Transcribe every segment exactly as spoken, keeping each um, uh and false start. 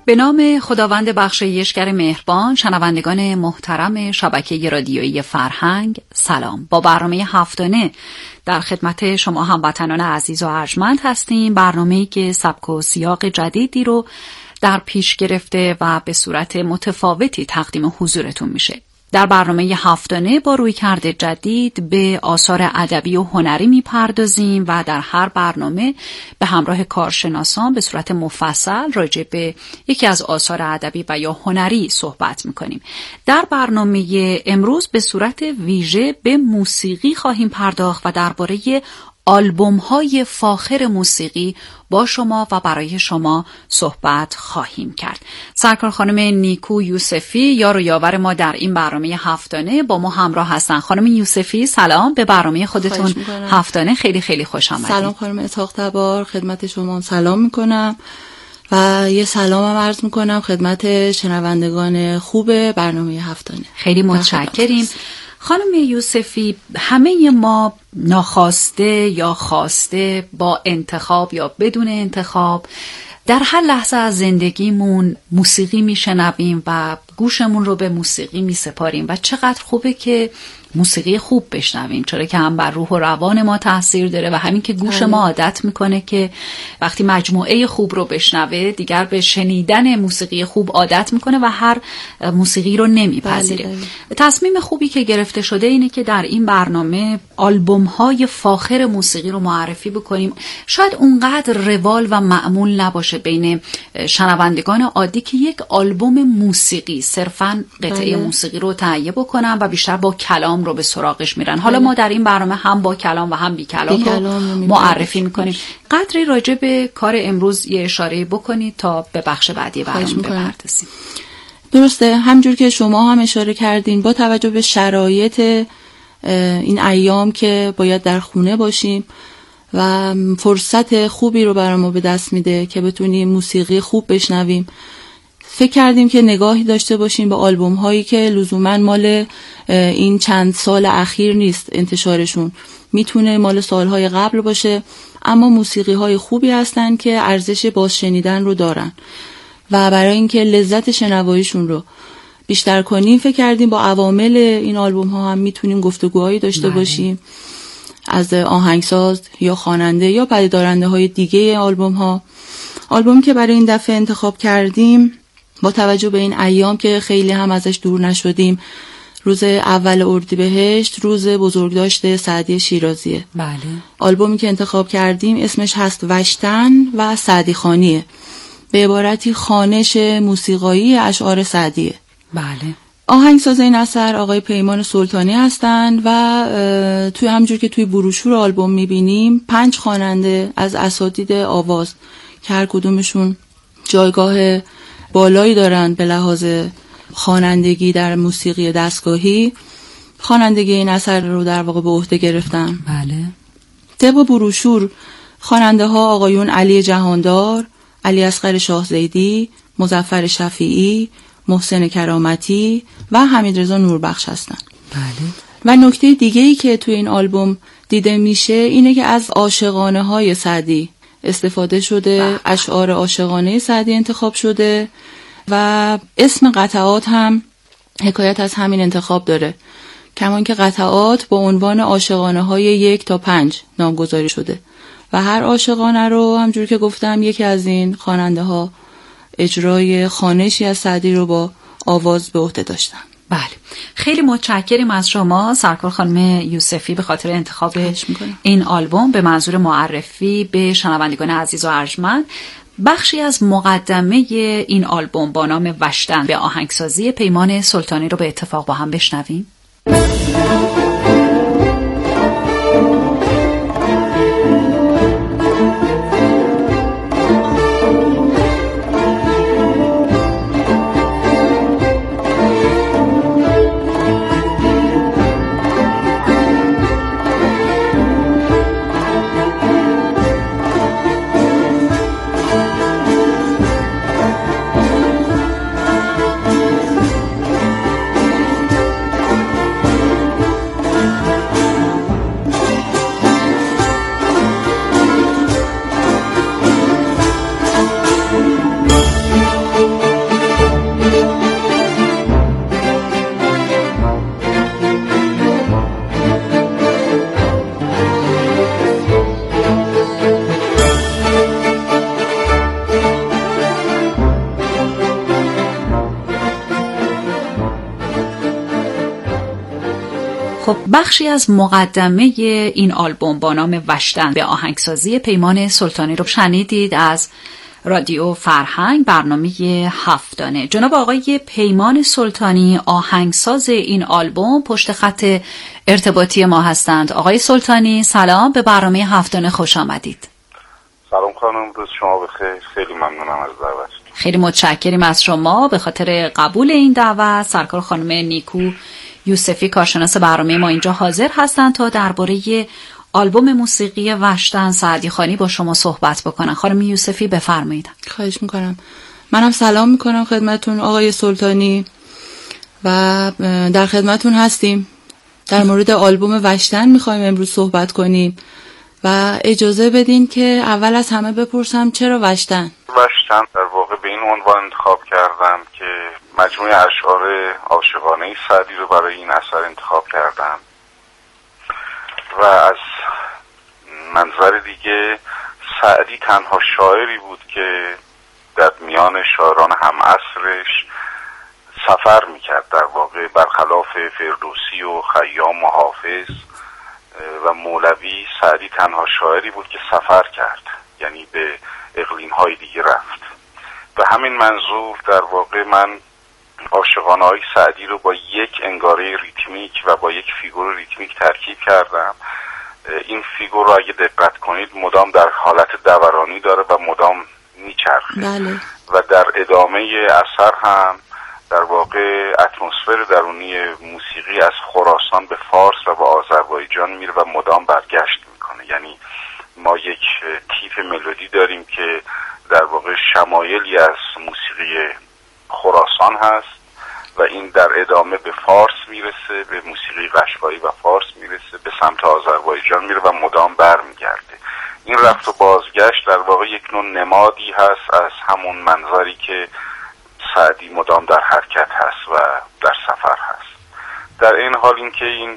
به نام خداوند بخشایشگر مهربان، شنوندگان محترم شبکه رادیویی فرهنگ، سلام. با برنامه هفتانه در خدمت شما هموطنان عزیز و ارجمند هستیم. برنامه‌ای که سبک و سیاق جدیدی رو در پیش گرفته و به صورت متفاوتی تقدیم حضورتون میشه. در برنامه هفتانه با رویکرد جدید به آثار ادبی و هنری میپردازیم و در هر برنامه به همراه کارشناسان به صورت مفصل راجع به یکی از آثار ادبی و یا هنری صحبت میکنیم. در برنامه امروز به صورت ویژه به موسیقی خواهیم پرداخت و درباره آلبوم‌های فاخر موسیقی با شما و برای شما صحبت خواهیم کرد. سرکار خانم نیکو یوسفی یار و یاور ما در این برنامه هفتانه با ما همراه هستن. خانم یوسفی سلام، به برنامه خودتون هفتانه خیلی خیلی خوش آمدید. سلام خانم اسحاق تبار، خدمت شما سلام میکنم و یه سلام هم عرض میکنم خدمت شنوندگان خوب برنامه هفتانه. خیلی متشکریم. خانم یوسفی، همه ما ناخواسته یا خواسته با انتخاب یا بدون انتخاب در هر لحظه از زندگیمون موسیقی میشنویم و گوشمون رو به موسیقی میسپاریم و چقدر خوبه که موسیقی خوب بشنویم، چرا که هم بر روح و روان ما تاثیر داره و همین که گوش ما عادت میکنه که وقتی مجموعه خوب رو بشنوه دیگر به شنیدن موسیقی خوب عادت میکنه و هر موسیقی رو نمیپذیره. بله بله. تصمیم خوبی که گرفته شده اینه که در این برنامه آلبوم های فاخر موسیقی رو معرفی بکنیم. شاید اونقدر روال و معمول نباشه بین شنوندگان عادی که یک آلبوم موسیقی صرفاً قطعه بله. موسیقی رو تهیه بکنن و بیشتر با کلام رو به سراغش میرن. حالا ما در این برنامه هم با کلام و هم بی کلام, بی کلام رو معرفی میکنیم. قدری راجع به کار امروز یه اشاره بکنید تا به بخش بعدی برنامه بپردازیم. درسته، همجور که شما هم اشاره کردین، با توجه به شرایط این ایام که باید در خونه باشیم و فرصت خوبی رو برای ما به دست میده که بتونیم موسیقی خوب بشنویم، فکر کردیم که نگاهی داشته باشیم به آلبوم هایی که لزوماً مال این چند سال اخیر نیست، انتشارشون میتونه مال سالهای قبل باشه، اما موسیقی های خوبی هستن که ارزش باز شنیدن رو دارن و برای اینکه لذت شنواییشون رو بیشتر کنیم فکر کردیم با عوامل این آلبوم ها هم میتونیم گفتگوهایی داشته بله. باشیم از آهنگساز یا خواننده یا پدیدارنده های دیگه آلبوم ها. آلبومی که برای این دفعه انتخاب کردیم با توجه به این ایام که خیلی هم ازش دور نشدیم، روز اول اردیبهشت روز بزرگداشت سعدی شیرازیه. بله. آلبومی که انتخاب کردیم اسمش هست وشتن و سعدی خوانیه، به عبارتی خوانش موسیقایی اشعار سعدیه. بله. آهنگساز این اثر آقای پیمان سلطانی هستند و توی همجور که توی بروشور آلبوم میبینیم پنج خواننده از اساتید آواز که هر کدومشون جایگاه بالایی دارن به لحاظ خوانندگی در موسیقی دستگاهی، خوانندگی این اثر رو در واقع به عهده گرفتن. بله. طبق بروشور خواننده ها آقایون علی جهاندار، علی اصغر شاهزیدی، مظفر شفیعی، محسن کرامتی و حمیدرضا نوربخش هستن. بله. و نکته دیگه‌ای که توی این آلبوم دیده میشه اینه که از عاشقانه های سعدی استفاده شده، اشعار عاشقانه سعدی انتخاب شده و اسم قطعات هم حکایت از همین انتخاب داره، کمان که قطعات با عنوان عاشقانه های یک تا پنج نامگذاری شده و هر عاشقانه رو همجور که گفتم یکی از این خواننده ها اجرای خوانشی از سعدی رو با آواز به عهده داشتن. بله، خیلی متشکریم از شما سرکار خانم یوسفی به خاطر انتخاب این آلبوم به منظور معرفی به شنوندگان عزیز و ارجمند. بخشی از مقدمه این آلبوم با نام وشتن به آهنگسازی پیمان سلطانی رو به اتفاق با هم بشنویم. خب بخشی از مقدمه این آلبوم با نام وشتن به آهنگسازی پیمان سلطانی رو شنیدید از رادیو فرهنگ، برنامه هفتانه. جناب آقای پیمان سلطانی آهنگساز این آلبوم پشت خط ارتباطی ما هستند. آقای سلطانی سلام، به برنامه هفتانه خوش آمدید. سلام خانم، روز شما بخیر. خیلی ممنونم از دعوت. خیلی متشکریم از شما به خاطر قبول این دعوت. سرکار خانم نیکو یوسفی کارشناس برنامه ما اینجا حاضر هستند تا درباره آلبوم موسیقی وشتن سعدی خانی با شما صحبت بکنن. خانم یوسفی بفرمایید. خواهش میکنم. منم سلام میکنم خدمتون آقای سلطانی و در خدمتون هستیم. در مورد آلبوم وشتن میخوایم امروز صحبت کنیم و اجازه بدین که اول از همه بپرسم چرا وشتن؟ وشتن در واقع به این عنوان انتخاب کردم که مجموعه اشعار عاشقانه سعدی رو برای این اثر انتخاب کردم و از منظر دیگه سعدی تنها شاعری بود که در میان شاعران هم عصرش سفر میکرد. در واقع برخلاف فردوسی و خیام و حافظ و مولوی، سعدی تنها شاعری بود که سفر کرد، یعنی به اقلیم‌های دیگه رفت. به همین منظور در واقع من عاشقانه‌های سعدی رو با یک انگاره ریتمیک و با یک فیگور ریتمیک ترکیب کردم. این فیگور رو اگه دقت کنید مدام در حالت دورانی داره و مدام میچرخه. بله. و در ادامه اثر هم در واقع اتمسفر درونی موسیقی از خراسان به فارس و به آذربایجان میره و مدام برگشت میکنه. یعنی ما یک تیپ ملودی داریم که در واقع شمایلی از موسیقی خراسان هست و این در ادامه به فارس میرسه، به موسیقی قشقایی و فارس میرسه، به سمت آذربایجان میره و مدام برمیگرده. این رفت و بازگشت در واقع یک نوع نمادی هست از همون منظری که سعدی مدام در حرکت هست و در سفر هست. در این حال این که این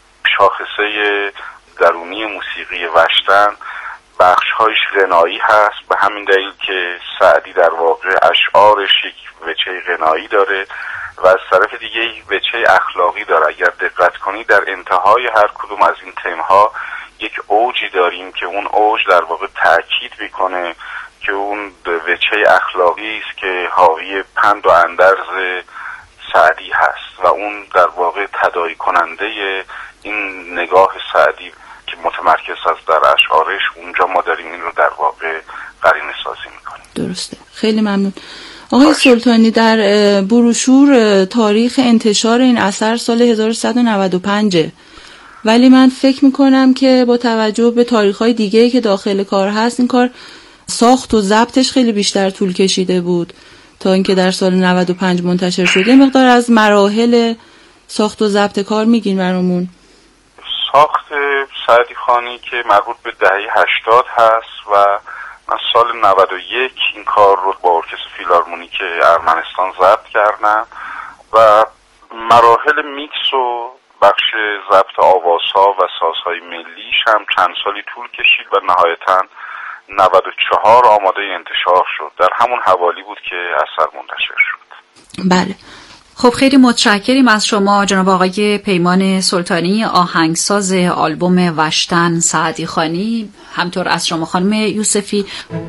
شاخصه درونی موسیقی وشتن بخش‌هایش غنایی هست، به همین دلیل که سعدی در واقع اشعارش یک وجه غنایی داره و از طرف دیگه یک وجه اخلاقی داره. اگر دقت کنید در انتهای هر کدوم از این تم‌ها یک اوجی داریم که اون اوج در واقع تأکید میکنه که اون وجه اخلاقی است که حاوی پند و اندرز سعدی هست و اون در واقع تداعی کننده این نگاه سعدی که متمرکز است در اشعارش، اونجا ما داریم این رو در واقع قرینه سازی میکنیم. درسته، خیلی ممنون. آقای سلطانی، در بروشور تاریخ انتشار این اثر سال هزار و سیصد و نود و پنج، ولی من فکر میکنم که با توجه به تاریخ‌های دیگه‌ای که داخل کار هست این کار ساخت و ضبطش خیلی بیشتر طول کشیده بود تا اینکه در سال نود و پنج منتشر شده. مقدار از مراحل ساخت و ضبط کار میگین برامون؟ ساخت سعدی خانی که مربوط به دهه هشتاد هست و من سال نود و یک این کار رو با ارکستر فیلارمونیک ارمنستان ضبط کردم و مراحل میکس و بخش ضبط آوازها و سازهای ملیش هم چند سالی طول کشید و نهایتاً نود و چهار آماده انتشار شد. در همون حوالی بود که اثر منتشر شد. بله. خب خیلی متشکریم از شما جناب آقای پیمان سلطانی آهنگساز آلبوم وشتن سعدی خانی، همطور از شما خانم یوسفی.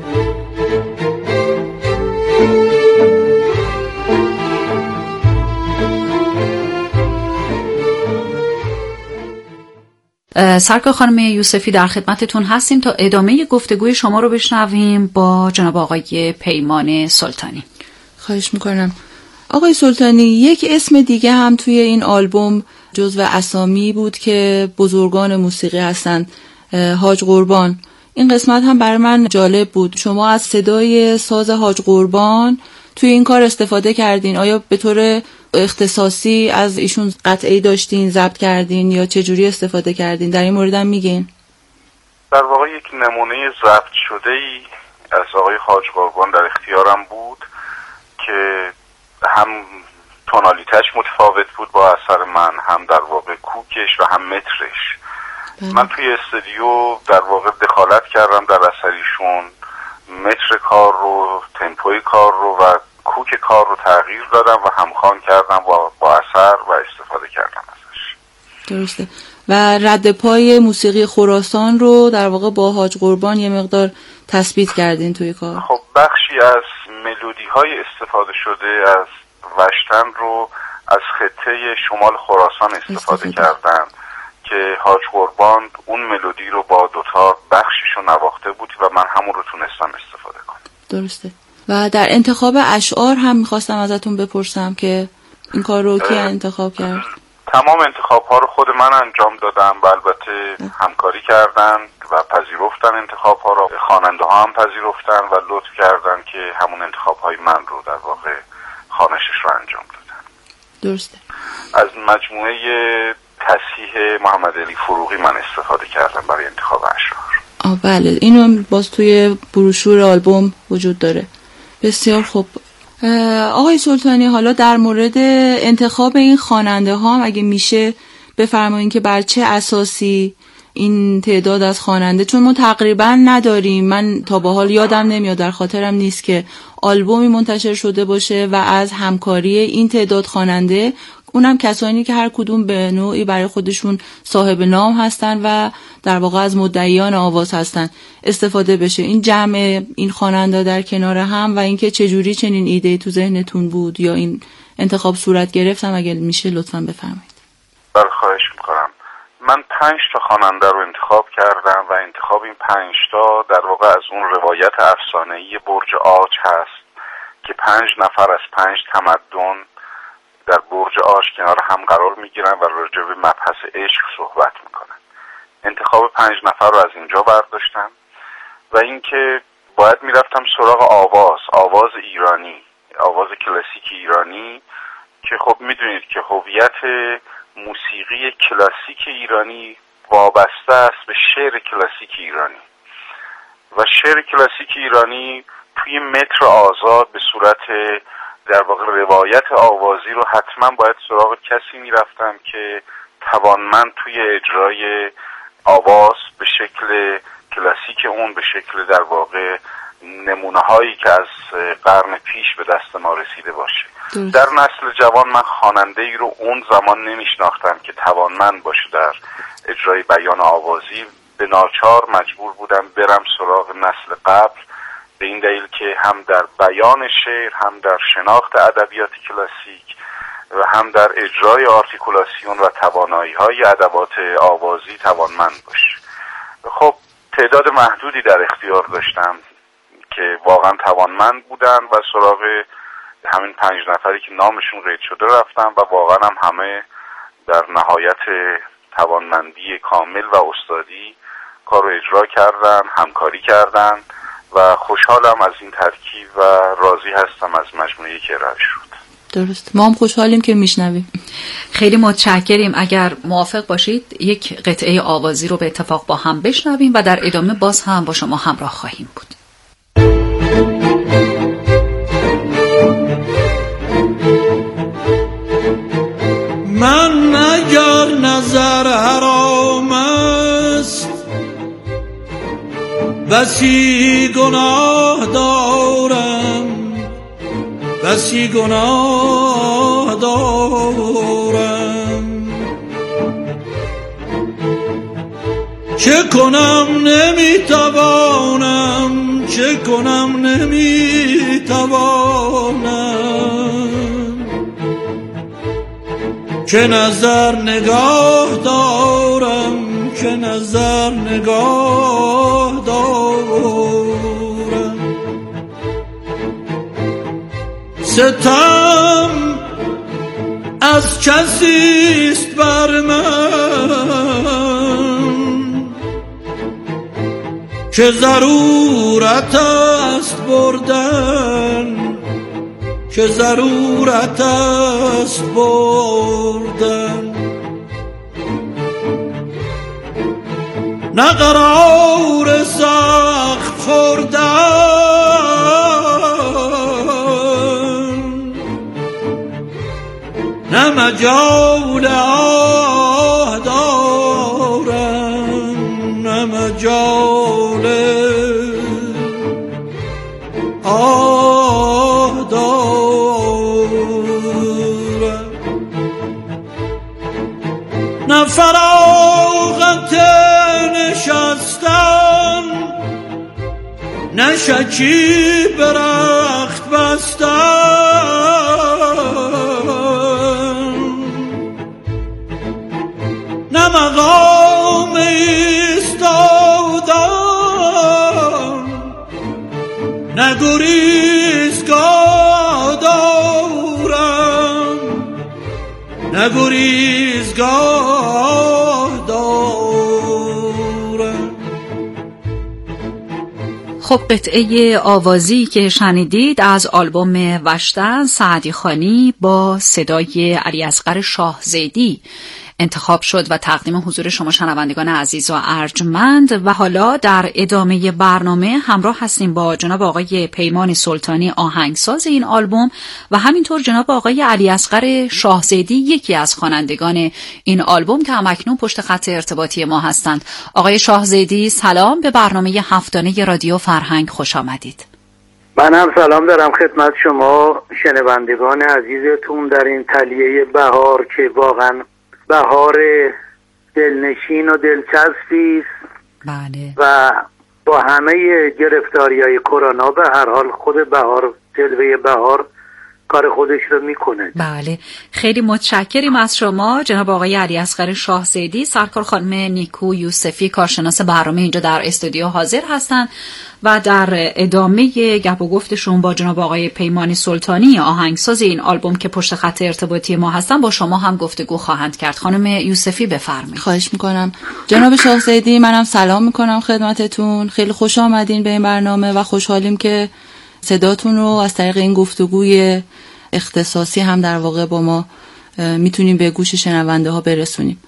سرکار خانم یوسفی در خدمتتون هستیم تا ادامه گفتگوی شما رو بشنویم با جناب آقای پیمان سلطانی. خواهش میکنم. آقای سلطانی، یک اسم دیگه هم توی این آلبوم جزو اسامی بود که بزرگان موسیقی هستند، حاج قربان. این قسمت هم برای من جالب بود. شما از صدای ساز حاج قربان توی این کار استفاده کردین. آیا به طور اختصاصی از ایشون قطعی داشتین ضبط کردین یا چه جوری استفاده کردین؟ در این مورد هم میگین؟ در واقع یک نمونه ضبط شده ای از آقای حاج قربان در اختیارم بود که هم تونالیتش متفاوت بود با اثر من، هم در واقع کوکش و هم مترش. بله. من توی استودیو در واقع دخالت کردم در اثریشون، متر کار رو، تمپوی کار رو و کوک کار رو تغییر دادم و همخوان کردم با, با اثر و استفاده کردم ازش. درسته. و رد پای موسیقی خراسان رو در واقع با حاج قربان یه مقدار تثبیت کردین توی کار. خب بخشی از ملودی های استفاده شده از وشتن رو از خطه شمال خراسان استفاده, استفاده. کردن که حاج قربان اون ملودی رو با دوتا بخشش رو نواخته بود و من همون رو تونستم استفاده کنم. درسته. و در انتخاب اشعار هم میخواستم ازتون بپرسم که این کار رو کی انتخاب کرد؟ تمام انتخاب ها رو خود من انجام دادم و البته همکاری کردن و پذیرفتن انتخاب ها رو. خواننده ها هم پذیرفتن و لطف کردن که همون انتخاب های من رو در واقع خوانشش رو انجام دادن. درسته. از مجموعه تصحیح محمد علی فروغی من استفاده کردم برای انتخاب اشعار. آه بله، اینو باز توی بروشور آلبوم وجود داره. بسیار خوب. آقای سلطانی، حالا در مورد انتخاب این خواننده ها هم اگه میشه بفرمایید که بر چه اساسی این تعداد از خواننده، چون ما تقریبا نداریم، من تا به حال یادم نمیاد، در خاطرم نیست که آلبومی منتشر شده باشه و از همکاری این تعداد خواننده، اونم کسانی که هر کدوم به نوعی برای خودشون صاحب نام هستن و در واقع از مدعیان آواز هستن، استفاده بشه. این جمع این خواننده در کنار هم و اینکه چجوری چنین ایده تو ذهنتون بود یا این انتخاب صورت گرفتم اگه میشه لطفاً بفرمایید. بله خواهش میکنم. من پنج تا خواننده رو انتخاب کردم و انتخاب این پنج تا در واقع از اون روایت افسانه‌ای برج آج هست که پنج نفر از پنج تمدن در برج آج کنار هم قرار میگیرن و راجع به مبحث عشق صحبت میکنن. انتخاب پنج نفر رو از اینجا برداشتم و اینکه باید میرفتم سراغ آواز، آواز ایرانی، آواز کلاسیک ایرانی که خب میدونید که هویت موسیقی کلاسیک ایرانی وابسته است به شعر کلاسیک ایرانی و شعر کلاسیک ایرانی توی متر آزاد به صورت در واقع روایت آوازی رو حتما باید سراغ کسی میرفتم که توانمند توی اجرای آواز به شکل کلاسیک اون، به شکل در واقع نمونه هایی که از قرن پیش به دست ما رسیده باشه. درست. در نسل جوان من خواننده ای رو اون زمان نمیشناختم که توانمند باشه در اجرای بیان آوازی. به ناچار مجبور بودم برم سراغ نسل قبل، به این دلیل که هم در بیان شعر، هم در شناخت ادبیات کلاسیک و هم در اجرای آرتیکولاسیون و توانایی‌های ادوات آوازی توانمند باشه. خب تعداد محدودی در اختیار داشتم که واقعا توانمند بودن و سراغ همین پنج نفری که نامشون قید شده رفتم و واقعا هم همه در نهایت توانمندی کامل و استادی کار رو اجرا کردن، همکاری کردن و خوشحالم از این ترکیب و راضی هستم از مجموعه‌ای که ارائه شد. درست، ما هم خوشحالیم که میشنویم. خیلی متشکریم. اگر موافق باشید یک قطعه آوازی رو به اتفاق با هم بشنویم و در ادامه باز هم با شما همراه خواهیم بود. من اگر نظر حرام است بسی گناه دارم، بسی گناه دارم، چه کنم نمیتوانم، چه کنم نمیتوانم، که نظر نگاه دارم، که نظر نگاه دارم، ستم از کسیست بر من که ضرورت است بردن، که ضرورت است بردن، نه قرار سخت خوردن، نه مجال آه دارن، نه مجال آه دارن، نه نه شکیب رخت بستن، نه مقام ایستادن، نه گریزگاه دارم، نه گریزگاه دارم. خب قطعه آوازی که شنیدید از آلبوم وشتن سعدی خانی با صدای علی اصغر شاهزیدی انتخاب شد و تقدیم حضور شما شنوندگان عزیز و ارجمند. و حالا در ادامه برنامه همراه هستیم با جناب آقای پیمان سلطانی آهنگساز این آلبوم و همینطور جناب آقای علی اصغر شاهزیدی یکی از خوانندگان این آلبوم که همکنون پشت خط ارتباطی ما هستند. آقای شاهزیدی سلام، به برنامه هفتانه رادیو فرهنگ خوش آمدید. من هم سلام دارم خدمت شما شنوندگان عزیزتون در این تلیه بهار که واقعا بهار دلنشین و دلچسبی است. بله. و با همه گرفتاری‌های کرونا به هر حال خود بهار، جلوه بهار کار خودش رو میکنه. بله، خیلی متشکریم از شما جناب آقای علی اصغر شاهزیدی. سرکار خانم نیکو یوسفی کارشناس برنامه اینجا در استودیو حاضر هستند و در ادامه گپ و گفتشون با جناب آقای پیمان سلطانی آهنگساز این آلبوم که پشت خط ارتباطی ما هستن با شما هم گفتگو خواهند کرد. خانم یوسفی بفرمایید. خواهش میکنم. جناب شاهزیدی منم سلام میکنم خدمتتون. خیلی خوش آمدین به این برنامه و خوشحالیم که صداتون رو از طریق این گفتگوی اختصاصی هم در واقع با ما میتونیم به گوش شنونده ها برسونیم.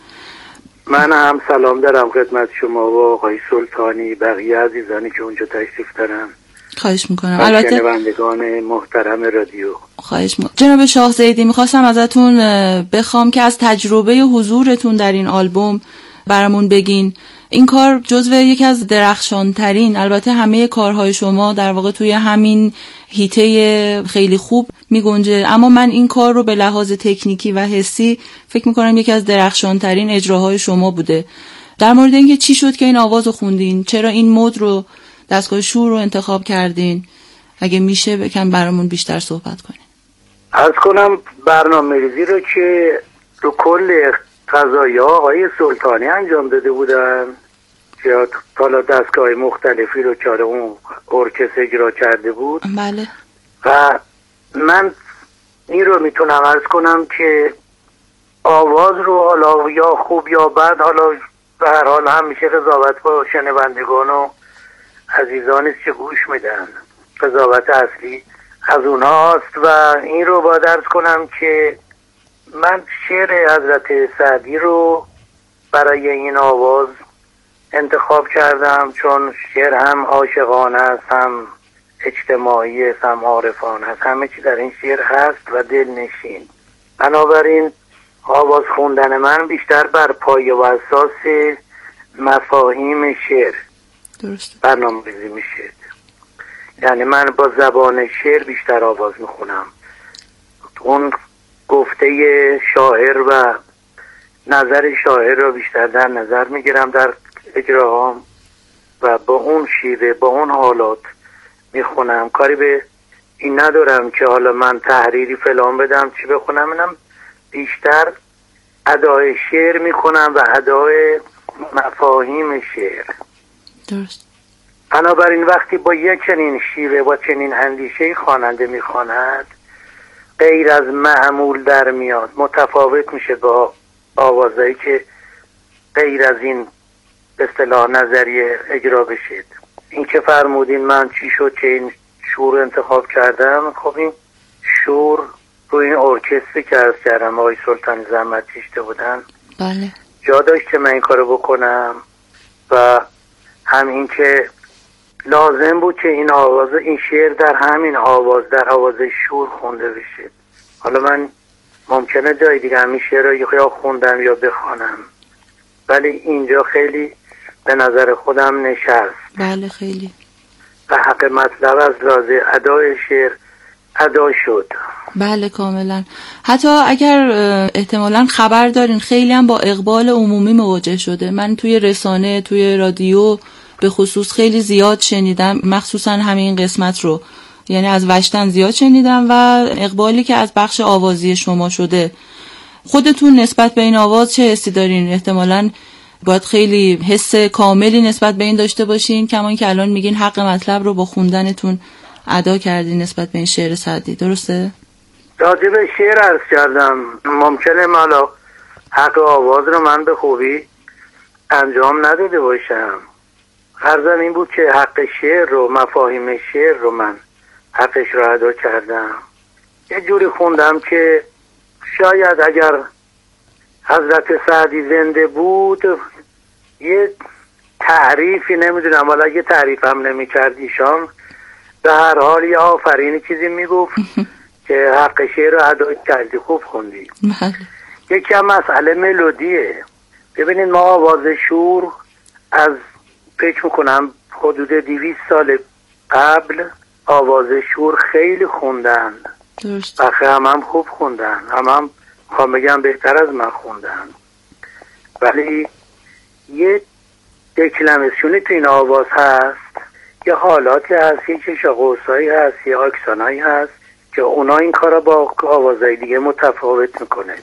من هم سلام دارم خدمت شما و آقای سلطانی، بقیه عزیزانی که اونجا تشریف دارن. خواهش میکنم. البته شنوندگان محترم رادیو. خواهش میکنم. جناب شاهزیدی میخواستم ازتون بخوام که از تجربه حضورتون در این آلبوم برامون بگین. این کار جزو یکی از درخشانترین، البته همه کارهای شما در واقع توی همین هیته خیلی خوب میگنجه، اما من این کار رو به لحاظ تکنیکی و حسی فکر میکنم یکی از درخشانترین اجراهای شما بوده. در مورد اینکه چی شد که این آواز رو خوندین، چرا این مد رو، دستگاه شور رو انتخاب کردین، اگه میشه بکن برامون بیشتر صحبت کنین. عرض کنم برنامه‌ریزی رو که رو کل قضایا آقای سلطانی انجام داده بودن که حالا دستگاه مختلفی رو که اون ارکستر اجرا کرده بود. بله. و من این رو میتونم عرض کنم که آواز رو حالا یا خوب یا بد، حالا به هر حال هم میشه قضاوت با شنوندگان و عزیزانی که گوش میدن، قضاوت اصلی از اونها هست. و این رو باید عرض کنم که من شعر حضرت سعدی رو برای این آواز انتخاب کردم، چون شعر هم عاشقانه است، هم اجتماعی است، هم عارفانه است، همه چی در این شعر هست و دلنشین. بنابراین آواز خوندن من بیشتر بر پایه و اساس مفاهیم شعر درست برنامه‌ریزی میشه. یعنی من با زبان شعر بیشتر آواز میخونم، اون گفته شاعر و نظر شاعر رو بیشتر در نظر میگیرم در اجراهام و با اون شیوه، با اون حالات میخونم. کاری به این ندارم که حالا من تحریری فلان بدم چی بخونم، اینم بیشتر ادای شعر میکنم و ادای مفاهیم شعر. درست. بنابراین وقتی با یک چنین شیوه با چنین اندیشه خواننده میخواند غیر از معمول در میاد، متفاوت میشه با آوازهایی که غیر از این به اصطلاح نظریه اجرا بشید. این که فرمودین من چی شد که این شور انتخاب کردم، خب این شور رو این ارکستری که عرض کردم آقای سلطانی زحمت کشیده بودن بله جا داشت که من این کارو بکنم و هم این که لازم بود که این آواز، این شعر در همین آواز، در آواز شور خونده بشه. حالا من ممکنه جای دیگه همین شعر رو یا خوندم یا بخوانم، ولی اینجا خیلی به نظر خودم نشست. بله خیلی و حق مطلب از لازم ادای شعر ادا شد. بله کاملا. حتی اگر احتمالاً خبر دارین خیلی هم با اقبال عمومی مواجه شده. من توی رسانه، توی رادیو به خصوص خیلی زیاد شنیدم، مخصوصا همین قسمت رو، یعنی از وشتن زیاد شنیدم و اقبالی که از بخش آوازی شما شده. خودتون نسبت به این آواز چه حسی دارین؟ احتمالاً باید خیلی حس کاملی نسبت به این داشته باشین، کما که الان میگین حق مطلب رو با خوندنتون ادا کردین نسبت به این شعر سعدی، درسته؟ راجع به شعر عرض کردم، ممکنه مالا حق آواز رو من به خوبی انجام نداده باشم. عرضم این بود که حق شعر رو، مفاهیم شعر رو من حقش رو ادا کردم. یه جوری خوندم که شاید اگر حضرت سعدی زنده بود یه تعریفی، نمیدونم ولی اگه تعریف هم نمی کرد ایشان، به هر حال یه آفرینی چیزی میگفت که حق شعر رو ادا کردی، خوب خوندی. یکی هم مسئله ملودیه. ببینید ما آواز شور از فکر میکنم حدود دویست سال قبل آواز شور خیلی خوندن، درست. بخی هم هم خوب خوندن، هم هم خواهم بگم بهتر از من خوندن، ولی یه دکلمسیونی تو این آواز هست، یه حالاتی هست، یه چشاقوسایی هست، یه آکسانایی هست که اونا این کار با آوازهای دیگه متفاوت میکنه.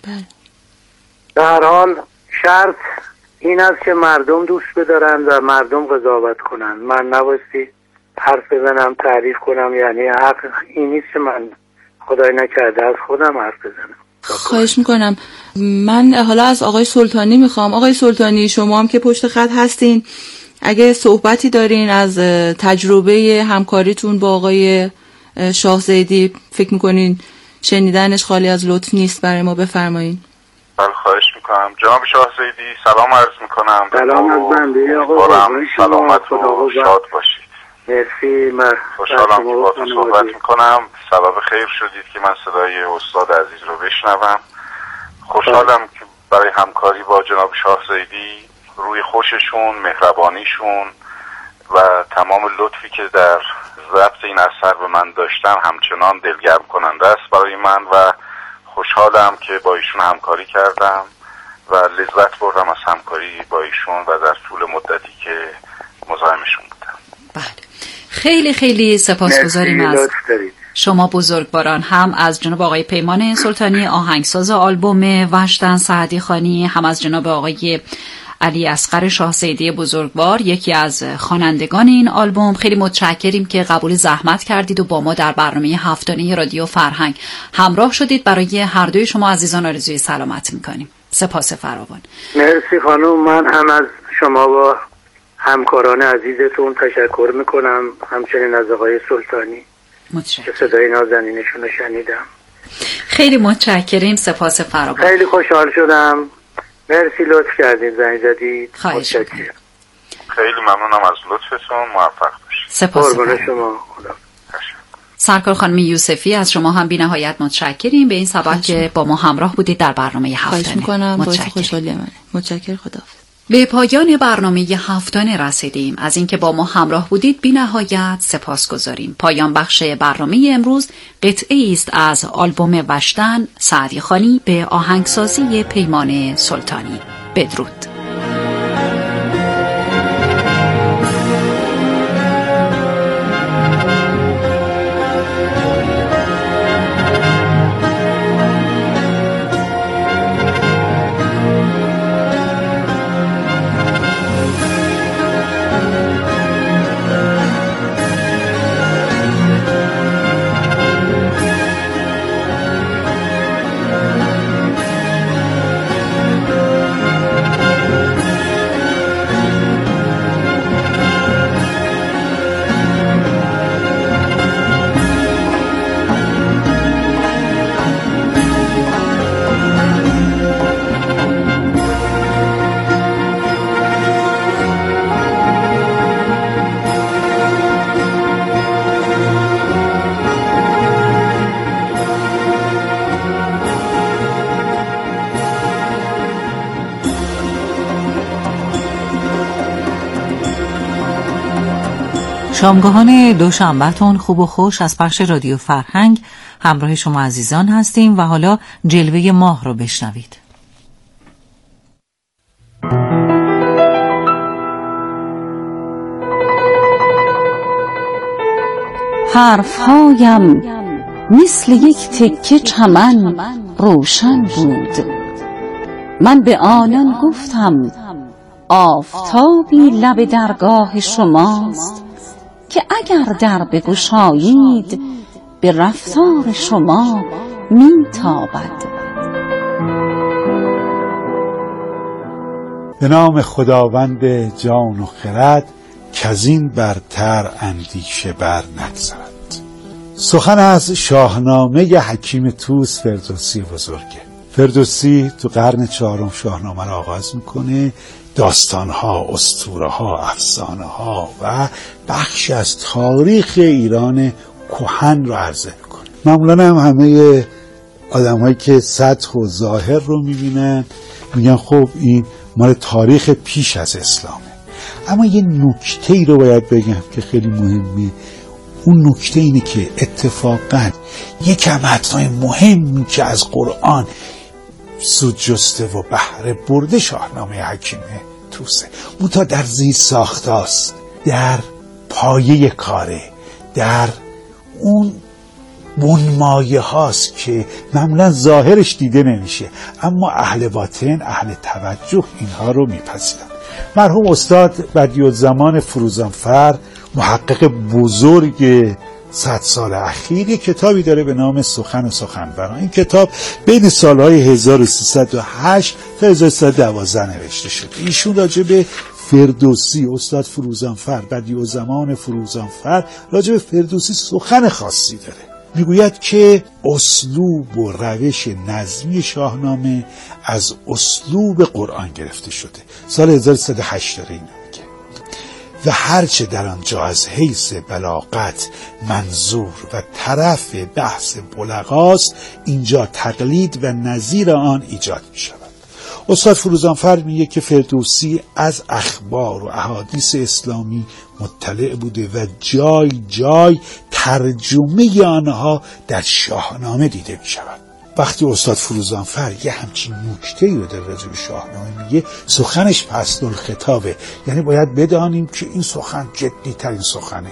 در هر حال شرط این است که مردم دوست بدارن و مردم قضاوت کنن. من نبایستی حرف بزنم تعریف کنم، یعنی حق این نیست که من خدای نکرده از خودم حرف بزنم. خواهش میکنم. من حالا از آقای سلطانی میخوام. آقای سلطانی شما هم که پشت خط هستین، اگه صحبتی دارین از تجربه همکاریتون با آقای شاه زیدی، فکر میکنین شنیدنش خالی از لطف نیست، برای ما بفرمایین. بله خواهش میکنم. جناب شاه زیدی سلام عرض میکنم. سلام از بنده آقا، سلامت و شاد باشید. مرسی. من خوشحالم که با تو صحبت میکنم. سبب خیر شدید که من صدای استاد عزیز رو بشنوم. خوشحالم که برای همکاری با جناب شاه زیدی، روی خوششون، مهربانیشون و تمام لطفی که در ضبط این اثر به من داشتن همچنان دلگرم کننده است برای من و خوشحالم که با ایشون همکاری کردم و لذت بردم از همکاری با ایشون و در طول مدتی که مزاحمشون بودم. بله، خیلی خیلی سپاسگزاریم از شما بزرگواران، هم از جناب آقای پیمان سلطانی آهنگساز آلبوم وشتن سعدی خانی، هم از جناب آقای علی اصغر شاه زیدی بزرگوار، یکی از خوانندگان این آلبوم. خیلی متشکریم که قبول زحمت کردید و با ما در برنامه هفتانه رادیو فرهنگ همراه شدید. برای هر دوی شما عزیزان آرزوی سلامت میکنیم. سپاس فراوان. مرسی خانم. من هم از شما و همکاران عزیزتون تشکر میکنم، همچنین از آقای سلطانی که صدای نازنینشون رو شنیدم. خیلی متشکریم. سپاس فراوان. خیلی خوشحال شدم. مرسی، لطف کردید زنگ زدید. خواهش میکنم. خیلی ممنونم از لطفتون. موفق باشید. سپاس شما. خدا. سرکار خانم یوسفی از شما هم بی نهایت متشکریم به این سبب که با ما همراه بودید در برنامه هفتانه. خواهش میکنم. باعث خوشحالی منه. متشکرم. خداحافظ. به پایان برنامه هفتانه رسیدیم. از اینکه با ما همراه بودید بی نهایت سپاسگزاریم. پایان بخش برنامه امروز قطعه است از آلبوم وشتن سعدی خانی به آهنگسازی پیمان سلطانی. بدرود. شامگاهان دوشنبهتون خوب و خوش از پخش رادیو فرهنگ. همراه شما عزیزان هستیم و حالا جلوه ماه رو بشنوید. حرفهایم مثل یک تکه چمن روشن بود. من به آنان گفتم آفتابی لب درگاه شماست که اگر در بگشایید به رفتار شما میتابد. به نام خداوند جان و خرد کزین برتر اندیشه بر نگذرد. سخن از شاهنامه حکیم طوس فردوسی بزرگه. فردوسی تو قرن چهارم شاهنامه را آغاز میکنه، داستانها، اسطوره‌ها، افسانه‌ها و بخشی از تاریخ ایران کهن رو عرضه میکنه. معمولا هم همه آدم‌هایی که سطح و ظاهر رو میبینن میگن خب این مال تاریخ پیش از اسلامه. اما یه نکته ای رو باید بگم که خیلی مهمه. اون نکته اینه که اتفاقا یک متنای مهمی که از قرآن سود جسته و بهره برده شاهنامه حکیم طوسه. منتها در زیر ساختاست، در پایه کاره، در اون بنمایه هاست که معمولا ظاهرش دیده نمیشه، اما اهل باطن، اهل توجه اینها رو میپذیرن. مرحوم استاد بدیعالزمان فروزانفر، محقق بزرگ صد سال اخیر، یک کتابی داره به نام سخن و سخنوران. این کتاب بین سالهای هزار و سیصد و هشت تا هزار و سیصد و دوازده نوشته شده. ایشون راجع به فردوسی، استاد فروزانفر، بدیعالزمان فروزانفر، راجع به فردوسی سخن خاصی داره. میگوید که اسلوب و روش نظمی شاهنامه از اسلوب قرآن گرفته شده. سال هزار و سیصد و هشت داره اینو میگه. و هرچه در آنجا از حیث بلاغت، منظور و طرف بحث بلغاست، اینجا تقلید و نظیر آن ایجاد می شود. استاد فروزانفر میگه که فردوسی از اخبار و احادیث اسلامی مطلع بوده و جای جای ترجمه آنها در شاهنامه دیده می شود. وقتی استاد فروزانفر یه همچین نکته‌ای رو در راجع به شاهنامه میگه، سخنش پسن الخطابه، یعنی باید بدانیم که این سخن جدی ترین سخنه.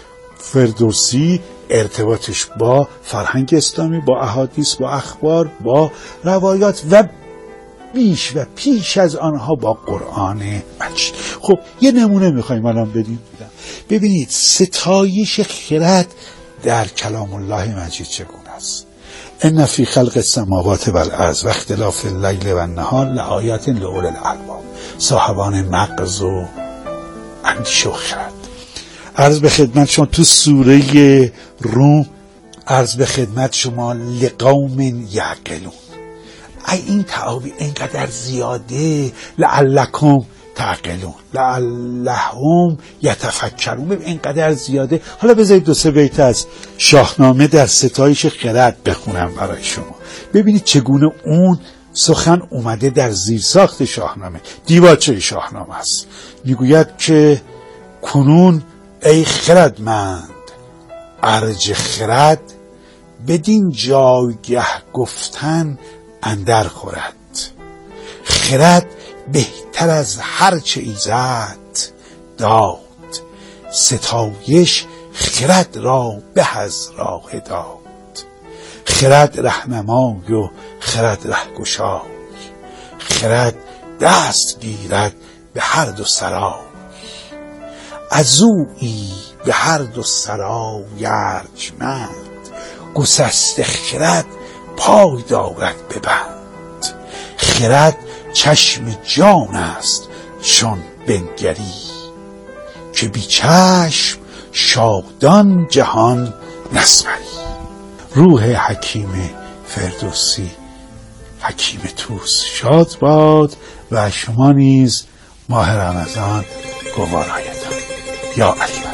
فردوسی ارتباطش با فرهنگ اسلامی، با احادیث، با اخبار، با روایات و بیش و پیش از آنها با قرآن مجید. خب یه نمونه میخوایم الان بدیم. ببینید ستایش خرد در کلام الله مجید چگونه است. ان فی خلق السماوات والارض و اختلاف اللیل و النهار لآیات لأولی الالباب، صاحبان مغز و اندیشه و خرد. عرض به خدمت شما تو سوره روم، عرض به خدمت شما لقوم یعقلون. ای این تعابیر اینقدر زیاده، لعلکم تعقلون، لعلهم یتفکرون، ببین اینقدر زیاده. حالا بذارید دو سه بیت از شاهنامه در ستایش خرد بخونم برای شما، ببینید چگونه اون سخن اومده در زیرساخت شاهنامه. دیباچه شاهنامه است. میگوید که کنون ای خردمند ارج خرد، بدین جایگه گفتن اندر خورد. خرد بهتر از هر چه ایزد داد، ستایش خرد را به از راه داد. خرد رهنمای و خرد رهگشای، خرد دست گیرد به هر دو سرای. ازویی به هر دو سرای ارجمند، گسسته خرد پای دارد ببند. خرد چشم جان است چون بنگری، که بی چشم شادان جهان نسپری. روح حکیم فردوسی حکیم طوس شاد باد و شما نیز ماه رمضان گوارایتان. یا علی.